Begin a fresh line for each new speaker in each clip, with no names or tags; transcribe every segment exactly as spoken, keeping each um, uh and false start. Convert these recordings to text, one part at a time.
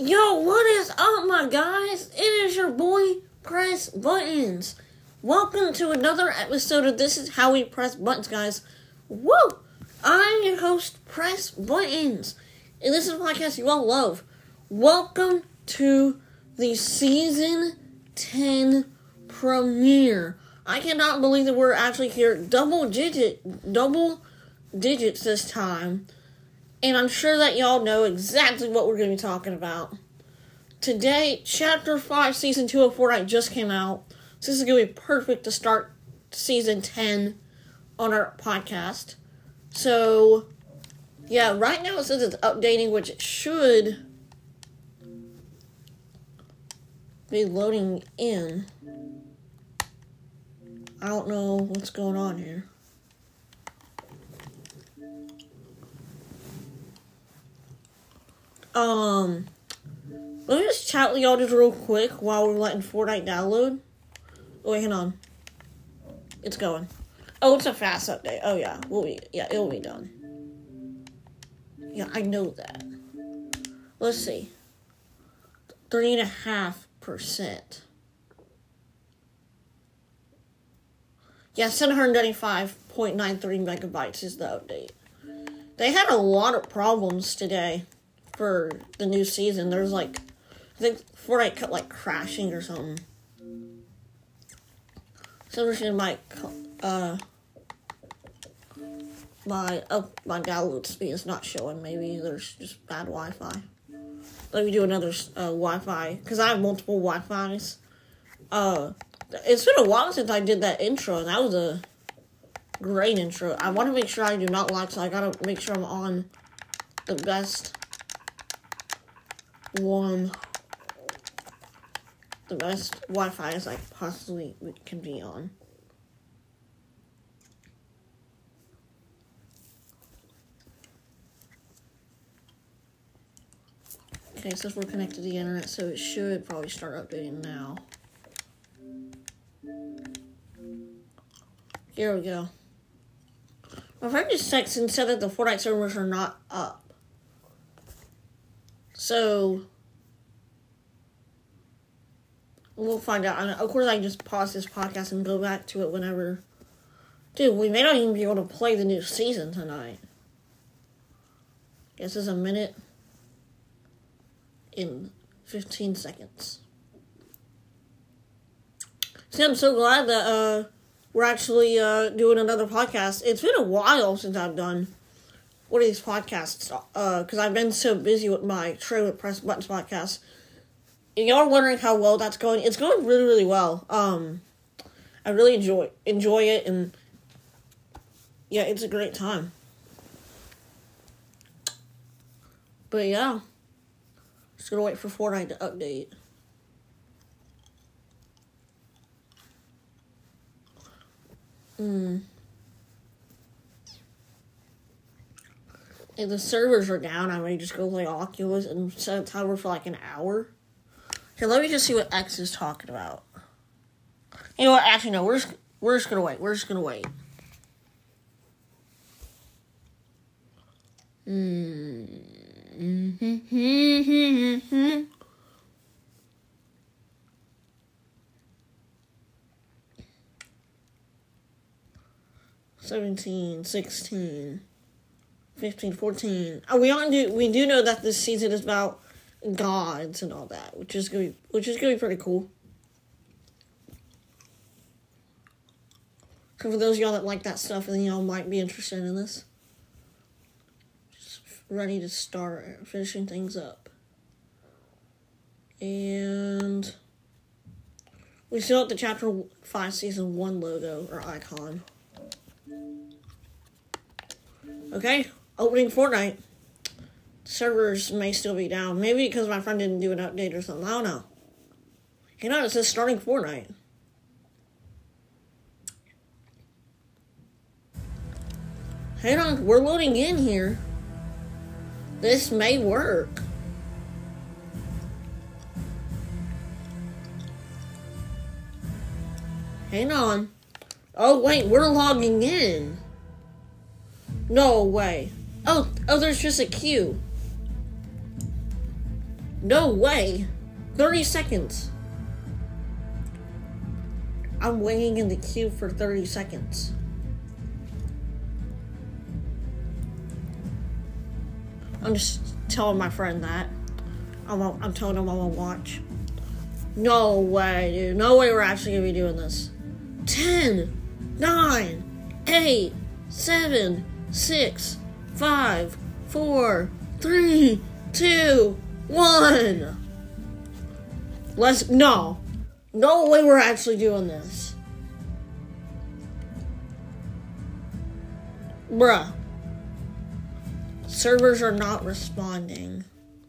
Yo, what is up, my guys? It is your boy, Press Buttons. Welcome to another episode of This Is How We Press Buttons, guys. Woo! I'm your host, Press Buttons. And this is a podcast you all love. Welcome to the Season ten premiere. I cannot believe that we're actually here double digit, double digits this time. And I'm sure that y'all know exactly what we're going to be talking about. Today, Chapter five, Season two of Fortnite just came out. So this is going to be perfect to start Season ten on our podcast. So, yeah, right now it says it's updating, which it should be loading in. I don't know what's going on here. Um, let me just chat with y'all just real quick while we're letting Fortnite download. Oh, wait, hang on. It's going. Oh, it's a fast update. Oh, yeah. We'll be, yeah, it'll be done. Yeah, I know that. Let's see. Three and a half percent. Yeah, seven hundred ninety-five point nine three megabytes is the update. They had a lot of problems today. For the new season, there's like, I think Fortnite kept like crashing or something. So we're seeing my, uh, my, oh, my download speed is not showing. Maybe there's just bad Wi-Fi. Let me do another, uh, Wi-Fi, because I have multiple Wi-Fis. Uh, it's been a while since I did that intro, and that was a great intro. I want to make sure I do not lag, so I gotta make sure I'm on the best one, the best Wi-Fi as I possibly can be on. Okay, so we're connected to the internet, so it should probably start updating now. Here we go. My friend just texted and said that the Fortnite servers are not up. So, we'll find out. And of course, I can just pause this podcast and go back to it whenever. Dude, we may not even be able to play the new season tonight. Guess it's a minute in fifteen seconds. See, I'm so glad that uh, we're actually uh, doing another podcast. It's been a while since I've done one of these podcasts, uh, because I've been so busy with my Trade with Press Buttons podcast. And y'all are wondering how well that's going. It's going really, really well. Um, I really enjoy enjoy it, and yeah, it's a great time. But yeah, just gonna wait for Fortnite to update. Hmm. If the servers are down, I may just go play Oculus and set a timer for like an hour. Here, let me just see what X is talking about. You know what? Actually, no. We're just, we're just gonna wait. We're just gonna wait. Mm-hmm. Seventeen, sixteen. fifteen, fourteen. Oh, we on do we do know that this season is about gods and all that, which is gonna be, which is gonna be pretty cool. So for those of y'all that like that stuff, then y'all might be interested in this. Just ready to start finishing things up, and we still have the Chapter five Season one logo or icon. Okay. Opening Fortnite. Servers may still be down. Maybe because my friend didn't do an update or something. I don't know. You know, it says starting Fortnite. Hang on, we're loading in here. This may work. Hang on. Oh, wait, we're logging in. No way. Oh, oh, there's just a queue. No way. thirty seconds. I'm waiting in the queue for thirty seconds. I'm just telling my friend that. I'm, I'm telling him I'm gonna watch. No way, dude. No way we're actually gonna be doing this. ten, nine, eight, seven, six, five, four, three, two, one. Let's, no. No way we're actually doing this. Bruh. Servers are not responding.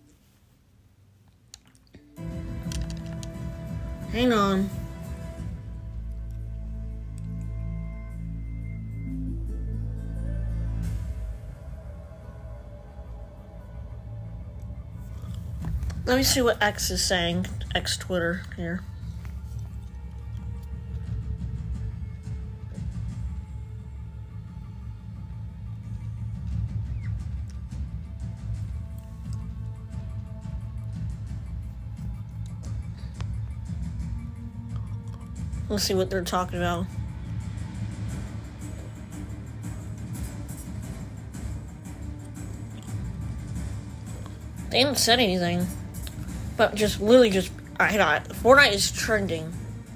Hang on. Let me see what X is saying. X Twitter here. Let's see what they're talking about. They haven't said anything. But just, literally just, I got Fortnite is trending.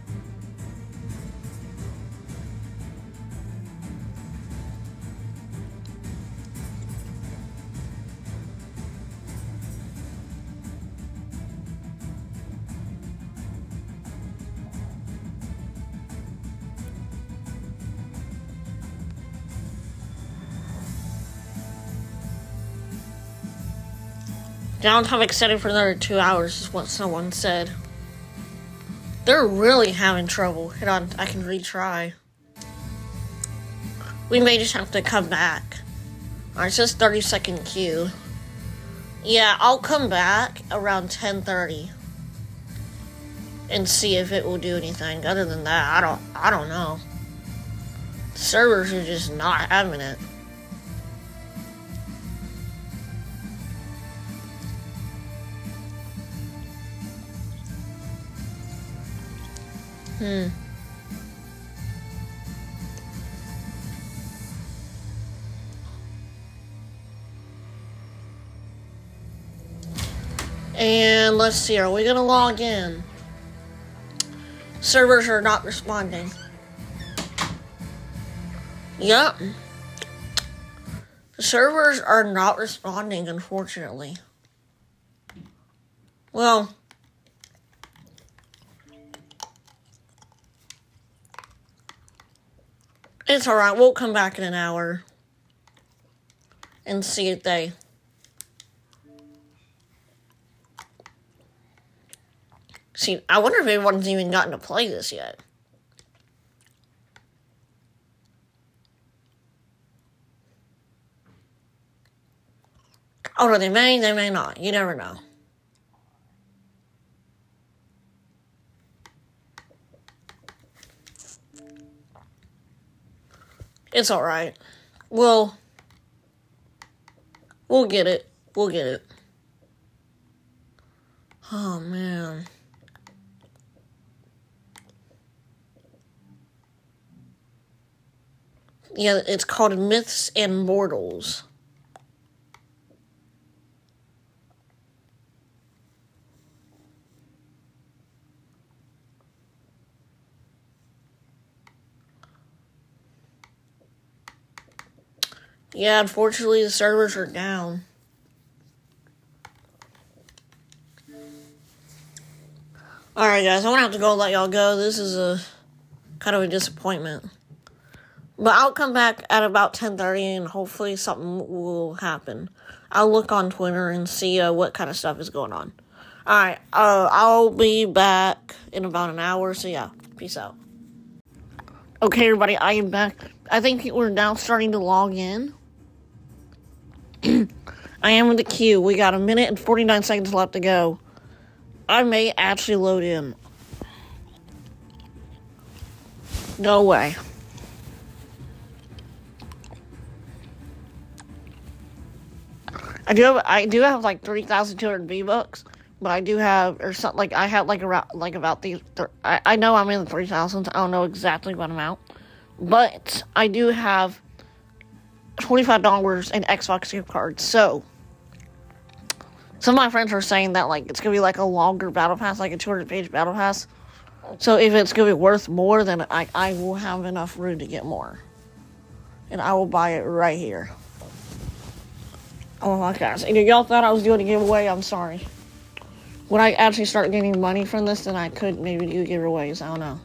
Downtime extended for another two hours is what someone said. They're really having trouble. Hold on, I can retry. We may just have to come back. Alright, it says thirty second queue. Yeah, I'll come back around ten thirty. And see if it will do anything. Other than that, I don't I don't know. The servers are just not having it. Hmm. And let's see, are we gonna log in? Servers are not responding. Yep. The servers are not responding, unfortunately. Well, it's alright, we'll come back in an hour and see if they... See, I wonder if anyone's even gotten to play this yet. Oh, no, they may, they may not. You never know. It's alright. We'll... We'll get it. We'll get it. Oh, man. Yeah, it's called Myths and Mortals. Yeah, unfortunately the servers are down. Alright guys, I'm gonna have to go let y'all go. This is a kind of a disappointment. But I'll come back at about ten thirty and hopefully something will happen. I'll look on Twitter and see uh, what kind of stuff is going on. Alright, uh, I'll be back in about an hour, so yeah, peace out. Okay everybody, I am back. I think people are now starting to log in. I am in the queue. We got a minute and forty-nine seconds left to go. I may actually load in. No way. I do have, I do have like three thousand two hundred V-Bucks, but I do have, or something, like, I have, like, around, like, about these, th- I, I know I'm in the three thousands, I don't know exactly what amount, but I do have twenty-five dollars in Xbox gift cards, so, some of my friends are saying that, like, it's gonna be, like, a longer battle pass, like a two hundred page battle pass, so if it's gonna be worth more, then I, I will have enough room to get more, and I will buy it right here. Oh my gosh, if y'all thought I was doing a giveaway, I'm sorry. When I actually start getting money from this, then I could maybe do giveaways, I don't know.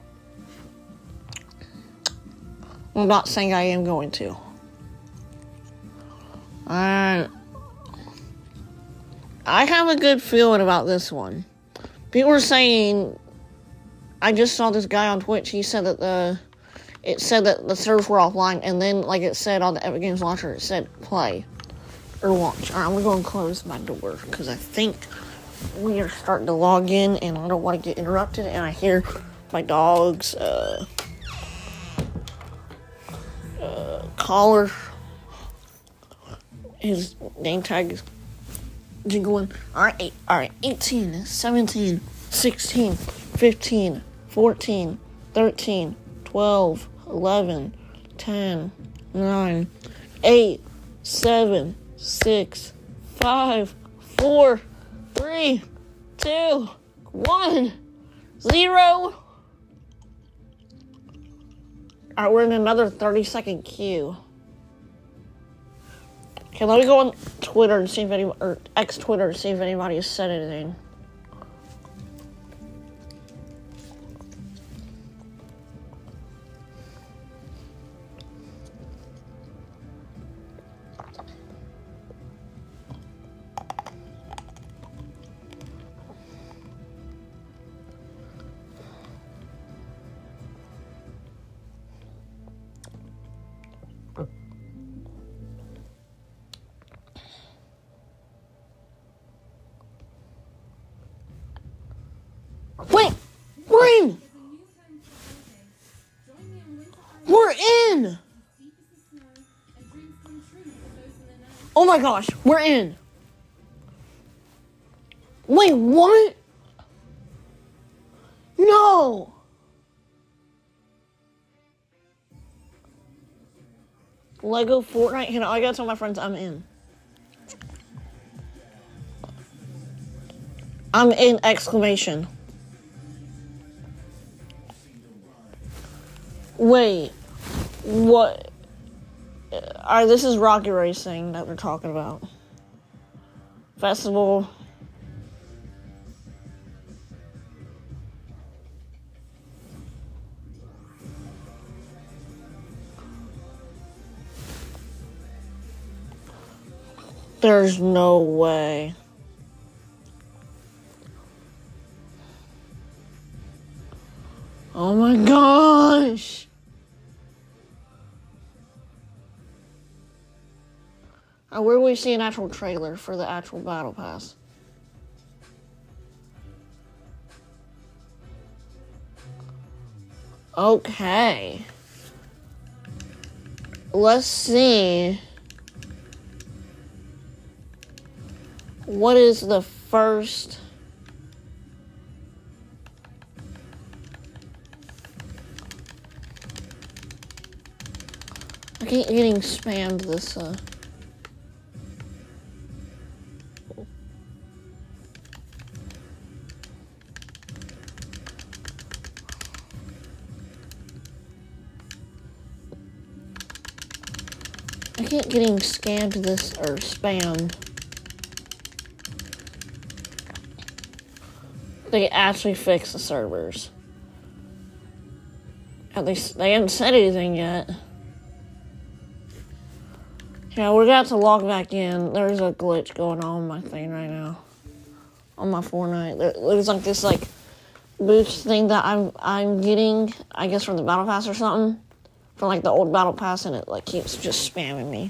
I'm not saying I am going to. Uh, I have a good feeling about this one. People were saying, I just saw this guy on Twitch, he said that the, it said that the servers were offline, and then, like it said on the Epic Games Launcher, it said play. Or launch. Alright, I'm gonna go and close my door, because I think we are starting to log in, and I don't want to get interrupted, and I hear my dog's, uh, uh, collar, his name tag is jingling. Alright, alright, eighteen, seventeen, sixteen, fifteen, fourteen, thirteen, twelve, eleven, ten, nine, eight, seven, six, five, four, three, two, one, zero. Alright, we're in another thirty second queue. Okay, let me go on Twitter and see if anybody, or X Twitter, and see if anybody has said anything. Wait! We're in! We're in! Oh my gosh, we're in! Wait, what? No! Lego Fortnite? You know, I gotta tell my friends I'm in. I'm in! Exclamation. Wait, what? Alright, this is Rocket Racing that we're talking about. Festival. There's no way. Oh my gosh! Uh, where do we see an actual trailer for the actual Battle Pass? Okay. Let's see. What is the first... I keep getting spammed this, uh... I keep getting scammed this, or spammed. They actually fixed the servers. At least, they haven't said anything yet. Yeah, we're about to log back in. There's a glitch going on on my thing right now. On my Fortnite. There, there's like this, like, boost thing that I'm, I'm getting, I guess from the Battle Pass or something. From, like, the old Battle Pass, and it, like, keeps just spamming me.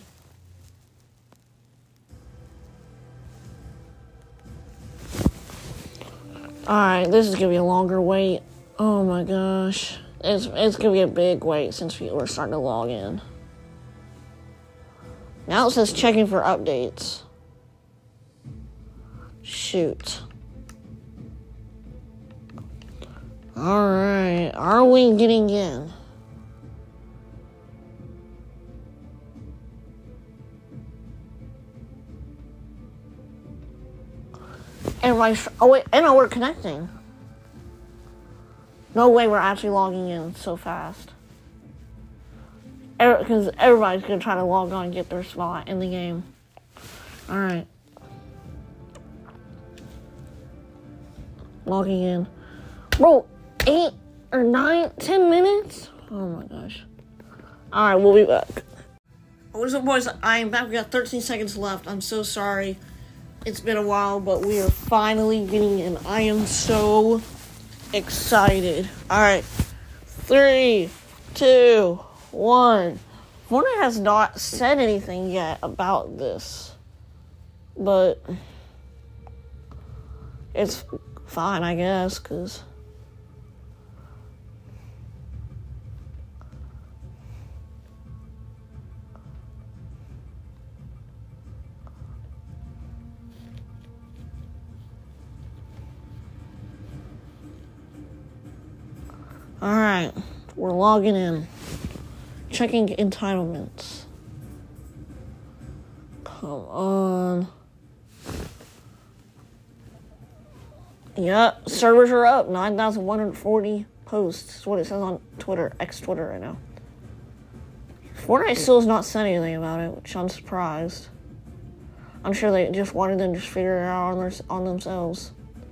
Alright, this is gonna be a longer wait. Oh my gosh. It's, it's gonna be a big wait since people are starting to log in. Now it says checking for updates. Shoot. Alright, are we getting in? Everybody's, oh wait, I know we're connecting. No way we're actually logging in so fast. Because everybody's going to try to log on and get their spot in the game. Alright. Logging in. Bro, eight or nine, ten minutes? Oh my gosh. Alright, we'll be back. What's up, boys? I am back. We got thirteen seconds left. I'm so sorry. It's been a while, but we are finally getting in. I am so excited. Alright. Three, two, one. Fortnite has not said anything yet about this. But it's fine, I guess, because alright, we're logging in. Checking entitlements. Come on. Yep, servers are up. nine thousand one hundred forty posts. That's what it says on Twitter, X-Twitter right now. Fortnite still has not said anything about it, which I'm surprised. I'm sure they just wanted them to just figure it out on, their, on themselves.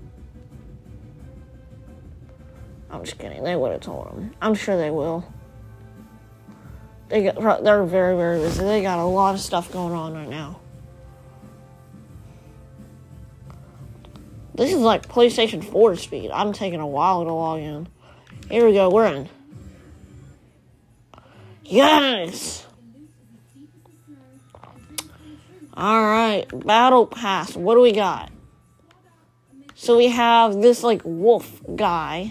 I'm just kidding. They would have told them. I'm sure they will. They get, they're very, very busy. They got a lot of stuff going on right now. This is like PlayStation four speed. I'm taking a while to log in. Here we go. We're in. Yes! Alright. Battle Pass. What do we got? So we have this like wolf guy.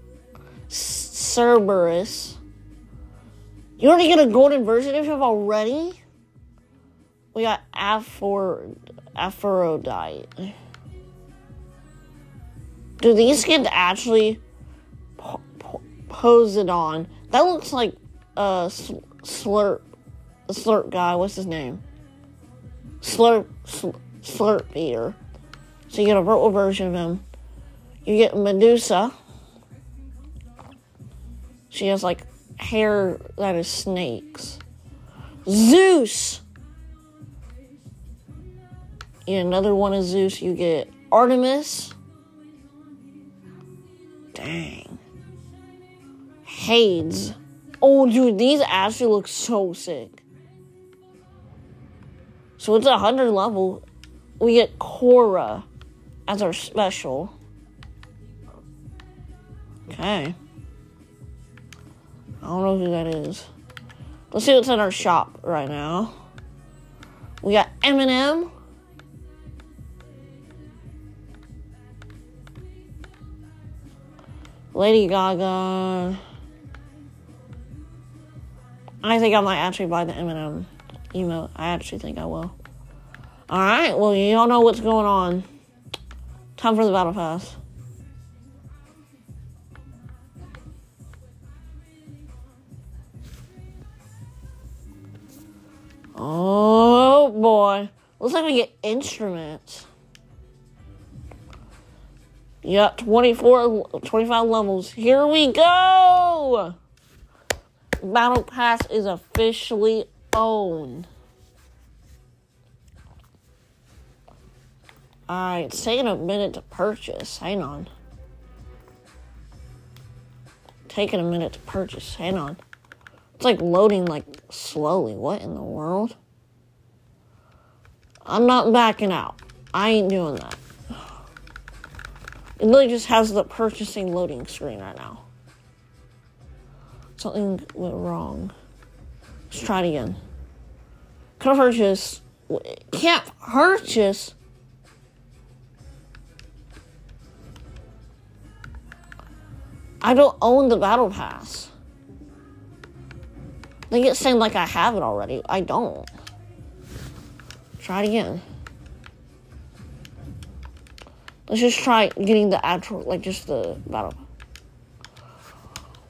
Cerberus. You already get a golden version of him already? We got Aphor- Aphrodite. Do these skins actually po- po- Poseidon? That looks like a uh, slurp, the slurp guy. What's his name? Slurp, sl- slurp eater. So you get a purple version of him. You get Medusa. She has like hair that is snakes. Zeus. You get another one of Zeus. You get Artemis. Dang. Hades. Oh, dude, these actually look so sick. So it's a hundred level. We get Korra as our special. Okay. I don't know who that is. Let's see what's in our shop right now. We got Eminem. Lady Gaga. I think I might actually buy the Eminem emote. I actually think I will. Alright, well, you all know what's going on. Time for the Battle Pass. Oh, boy. Looks like we get instruments. Yep, twenty-four, twenty-five levels. Here we go! Battle Pass is officially owned. Alright, it's taking a minute to purchase. Hang on. Taking a minute to purchase. Hang on. It's like loading like slowly. What in the world? I'm not backing out. I ain't doing that. It literally just has the purchasing loading screen right now. Something went wrong. Let's try it again. Can't purchase. Can't purchase. I don't own the Battle Pass. I think it's saying like I have it already. I don't. Try it again. Let's just try getting the actual, like just the Battle Pass.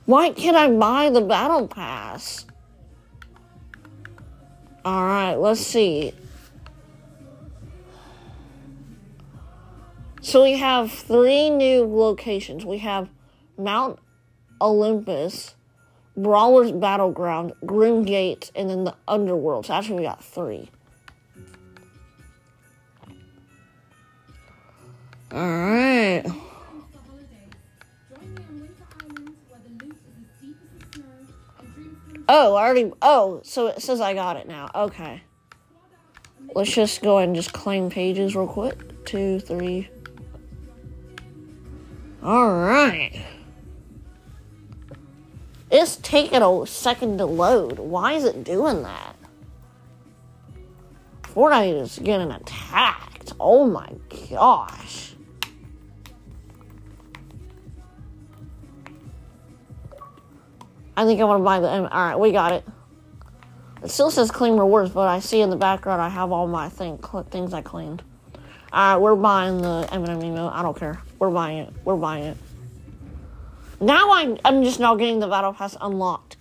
Why can't I buy the battle pass? Alright, let's see. So we have three new locations. We have Mount Olympus, Brawler's Battleground, Grim Gate, and then the Underworld. So actually we got three. Alright. Oh, I already... Oh, so it says I got it now. Okay. Let's just go ahead and just claim pages real quick. Two, three. Alright. It's taking a second to load. Why is it doing that? Fortnite is getting attacked. Oh my gosh. I think I want to buy the... Alright, we got it. It still says claim rewards, but I see in the background I have all my thing, things I claimed. Alright, we're buying the M and M emote. I don't care. We're buying it. We're buying it. Now I'm, I'm just now getting the battle pass unlocked.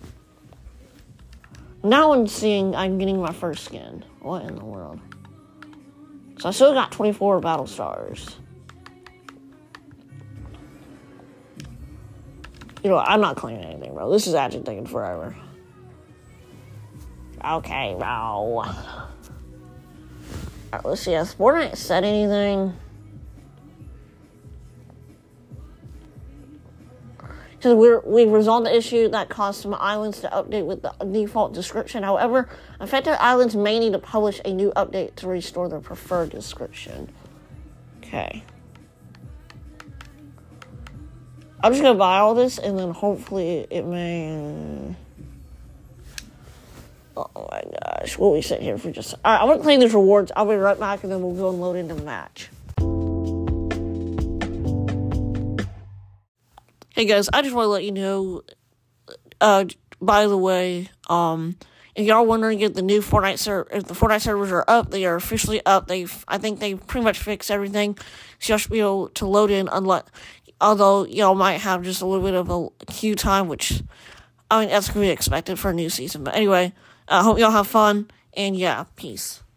Now I'm seeing I'm getting my first skin. What in the world? So I still got twenty-four battle stars. You know, I'm not claiming anything, bro. This is actually taking forever. Okay, bro. Alright, let's see. Has Fortnite said anything? Because we're, we've resolved the issue that caused some islands to update with the default description. However, affected islands may need to publish a new update to restore their preferred description. Okay. I'm just going to buy all this, and then hopefully it may... Oh my gosh, we'll be sitting here for just... Alright, I'm going to claim these rewards. I'll be right back, and then we'll go and load into the match. Hey guys, I just want to let you know, uh, by the way, um, if y'all wondering if the new Fortnite ser- if the Fortnite servers are up, they are officially up. They've, I think they've pretty much fixed everything, so y'all should be able to load in, unless, although y'all might have just a little bit of a queue time, which, I mean, that's going to be expected for a new season. But anyway, I uh, hope y'all have fun, and yeah, peace.